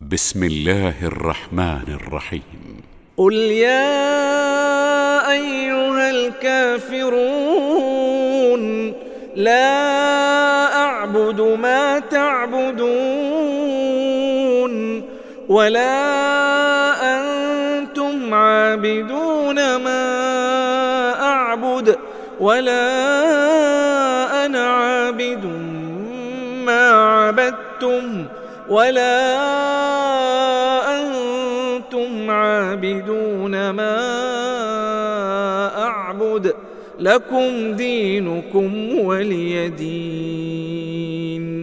بسم الله الرحمن الرحيم. قل يا أيها الكافرون لا أعبد ما تعبدون ولا أنتم عابدون ما أعبد ولا أنا عابد ما عبدتم ولا أنتم عابدون ما أعبد لكم دينكم ولي دين.